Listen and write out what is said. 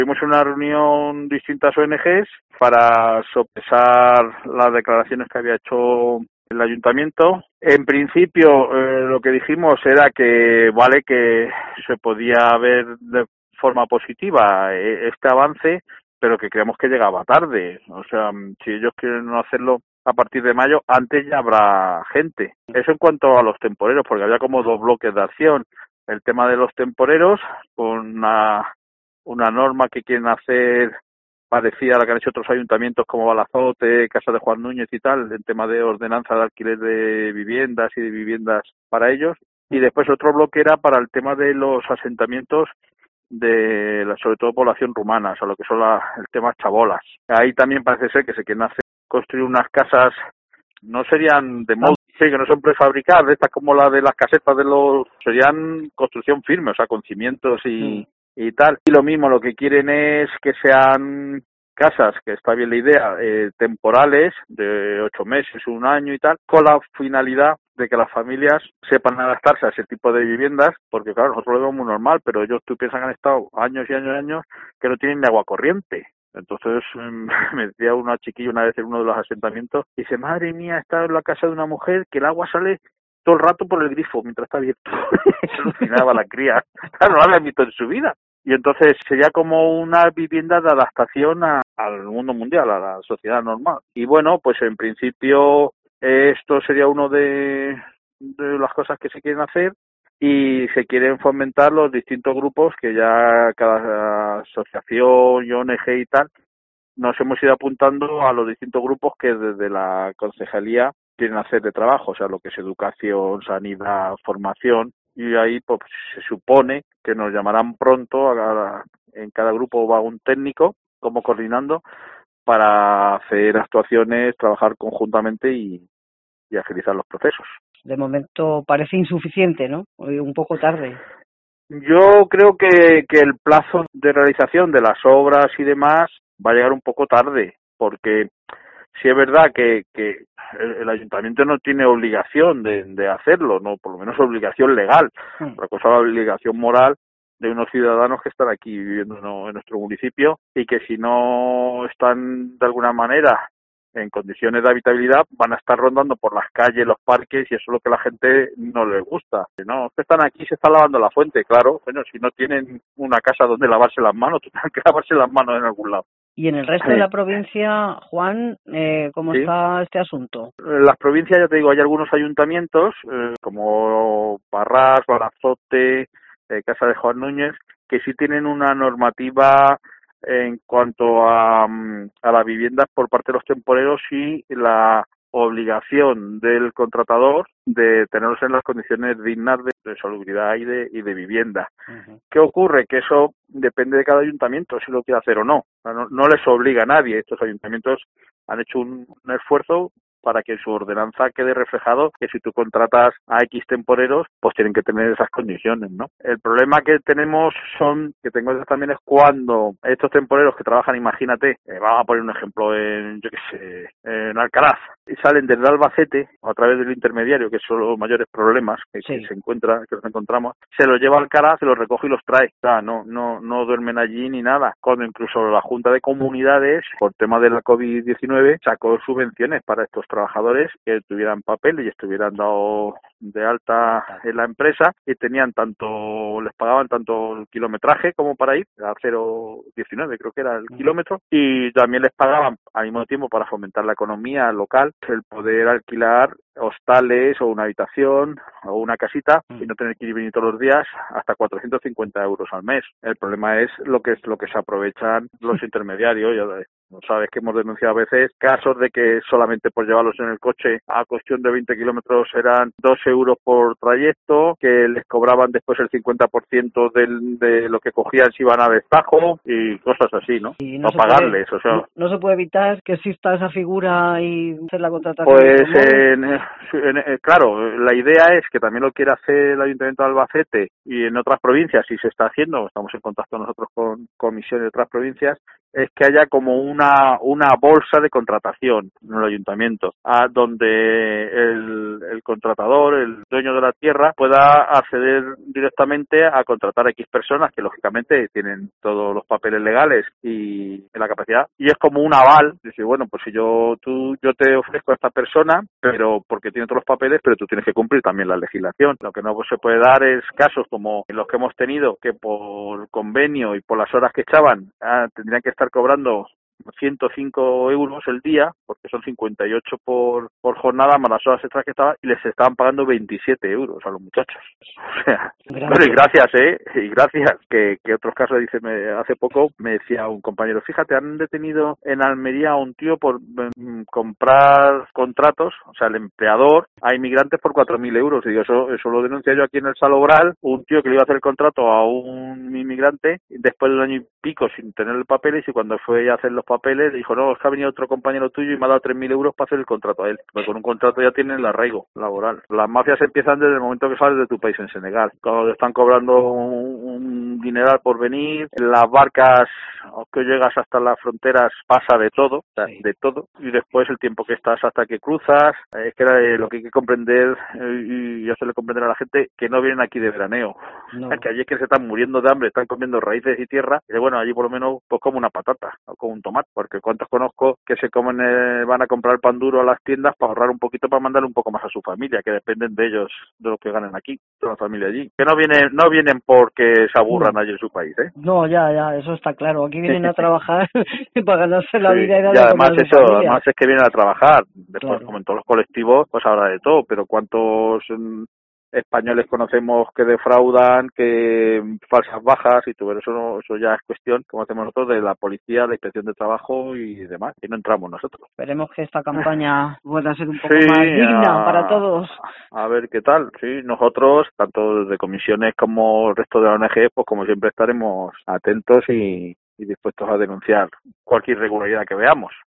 Tuvimos una reunión distintas ONGs para sopesar las declaraciones que había hecho el ayuntamiento. En principio, lo que dijimos era que se podía ver de forma positiva este avance, pero que creemos que llegaba tarde. O sea, si ellos quieren no hacerlo a partir de mayo, antes ya habrá gente. Eso en cuanto a los temporeros, porque había como dos bloques de acción. El tema de los temporeros, con una norma que quieren hacer parecida a la que han hecho otros ayuntamientos como Balazote, Casa de Juan Núñez y tal, el tema de ordenanza de alquiler de viviendas y de viviendas para ellos. Y después otro bloque era para el tema de los asentamientos sobre todo población rumana, o sea, lo que son el tema chabolas. Ahí también parece ser que se quieren construir unas casas, no serían de molde, sí, que no son prefabricadas, estas como la de las casetas serían construcción firme, o sea, con cimientos y tal. Y lo mismo, lo que quieren es que sean casas, que está bien la idea, temporales, de 8 meses, 1 año y tal, con la finalidad de que las familias sepan adaptarse a ese tipo de viviendas, porque claro, nosotros lo vemos muy normal, pero ellos, tú piensas que han estado años y años y años que no tienen ni agua corriente. Entonces me decía una chiquilla una vez en uno de los asentamientos, dice, madre mía, está en la casa de una mujer que el agua sale todo el rato por el grifo mientras está abierto. Se alucinaba la cría, claro, no la había visto en su vida. Y entonces sería como una vivienda de adaptación al mundo mundial, a la sociedad normal. Y bueno, pues en principio esto sería uno de las cosas que se quieren hacer y se quieren fomentar los distintos grupos que ya cada asociación y ONG y tal nos hemos ido apuntando a los distintos grupos que desde la concejalía quieren hacer de trabajo, o sea, lo que es educación, sanidad, formación, y ahí pues se supone que nos llamarán pronto, en cada grupo va un técnico como coordinando para hacer actuaciones, trabajar conjuntamente y agilizar los procesos. De momento parece insuficiente, ¿no? Un poco tarde. Yo creo que el plazo de realización de las obras y demás va a llegar un poco tarde, porque sí es verdad que el ayuntamiento no tiene obligación de hacerlo, no, por lo menos obligación legal, otra cosa la obligación moral de unos ciudadanos que están aquí viviendo en nuestro municipio y que si no están de alguna manera en condiciones de habitabilidad van a estar rondando por las calles, los parques y eso es lo que a la gente no les gusta. No, que están aquí, se están lavando la fuente, claro, bueno, si no tienen una casa donde lavarse las manos, tendrán que lavarse las manos en algún lado. Y en el resto de la provincia, Juan, ¿cómo está este asunto? En las provincias, ya te digo, hay algunos ayuntamientos, como Barras, Balazote, Casa de Juan Núñez, que sí tienen una normativa en cuanto a las viviendas por parte de los temporeros y la obligación del contratador de tenerlos en las condiciones dignas de salubridad y de vivienda. ¿Qué ocurre? Que eso depende de cada ayuntamiento si lo quiere hacer o no. No les obliga a nadie. Estos ayuntamientos han hecho un esfuerzo para que en su ordenanza quede reflejado que si tú contratas a X temporeros, pues tienen que tener esas condiciones, ¿no? El problema que tenemos también es cuando estos temporeros que trabajan, imagínate, vamos a poner un ejemplo en Alcaraz, y salen desde Albacete a través del intermediario, que son los mayores problemas que nos encontramos, se los lleva a Alcaraz, se los recoge y los trae. O sea, no duermen allí ni nada. Cuando incluso la Junta de Comunidades, por tema de la COVID-19, sacó subvenciones para estos trabajadores que tuvieran papel y estuvieran dado de alta en la empresa y les pagaban tanto el kilometraje como para ir a 0,19 creo que era el kilómetro, y también les pagaban al mismo tiempo para fomentar la economía local el poder alquilar hostales o una habitación o una casita y no tener que ir y venir todos los días hasta 450 euros al mes. El problema es lo que se aprovechan los intermediarios. Ya sabes que hemos denunciado a veces casos de que solamente por llevarlos en el coche a cuestión de 20 kilómetros eran 2 euros por trayecto, que les cobraban después el 50% de lo que cogían si iban a destajo y cosas así, ¿no? Y no pagarles, o sea. No se puede evitar que exista esa figura y hacer la contratación. Pues claro, la idea es que también lo quiere hacer el Ayuntamiento de Albacete y en otras provincias, y se está haciendo, estamos en contacto nosotros con comisiones de otras provincias, es que haya como una bolsa de contratación en el ayuntamiento, donde el contratador, el dueño de la tierra, pueda acceder directamente a contratar a X personas que lógicamente tienen todos los papeles legales y la capacidad, y es como un aval, decir, bueno, pues si yo te ofrezco a esta persona, pero porque tiene todos los papeles, pero tú tienes que cumplir también la legislación. Lo que no se puede dar es casos como los que hemos tenido, que por convenio y por las horas que echaban tendrían que estar cobrando 105 euros el día, porque son 58 por jornada, más las horas extras que estaban, y les estaban pagando 27 euros a los muchachos. O sea, bueno, y gracias, que otros casos, hace poco me decía un compañero, fíjate, han detenido en Almería a un tío por comprar contratos, o sea, el empleador, a inmigrantes por 4.000 euros, y digo, eso lo denuncié yo aquí en el Salobral, un tío que le iba a hacer el contrato a un inmigrante, después de un año y pico sin tener el papeles, y cuando fue a hacer los papeles, dijo, no, es que ha venido otro compañero tuyo y me ha dado 3.000 euros para hacer el contrato a él. Pues con un contrato ya tienen el arraigo laboral. Las mafias empiezan desde el momento que sales de tu país en Senegal. Cuando te están cobrando un dineral por venir, en las barcas que llegas hasta las fronteras pasa de todo, o sea, de todo, y después el tiempo que estás hasta que cruzas, es que era lo que hay que comprender y hacerle comprender a la gente que no vienen aquí de veraneo, no. Que allí es que se están muriendo de hambre, están comiendo raíces y tierra, y bueno, allí por lo menos pues como una patata o como un tomate, porque cuántos conozco que se comen, van a comprar pan duro a las tiendas para ahorrar un poquito, para mandar un poco más a su familia, que dependen de ellos, de lo que ganan aquí, de la familia allí, que no vienen porque se aburran allí en su país, No, ya, eso está claro, aquí vienen a trabajar para ganarse la vida y además es que vienen a trabajar, después como en todos los colectivos pues habrá de todo, pero cuántos españoles conocemos que defraudan, que falsas bajas y todo eso ya es cuestión, como hacemos nosotros, de la policía, la inspección de trabajo y demás, y no entramos nosotros. Esperemos que esta campaña pueda ser un poco más digna para todos. A ver qué tal, sí, nosotros, tanto desde comisiones como el resto de la ONG, pues como siempre estaremos atentos y dispuestos a denunciar cualquier irregularidad que veamos.